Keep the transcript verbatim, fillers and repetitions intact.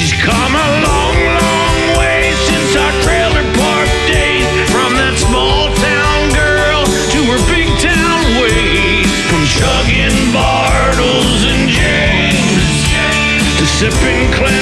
She's come a long, long way since our trailer park days. From that small town girl to her big town ways. From chugging Bartles and James to sipping Clem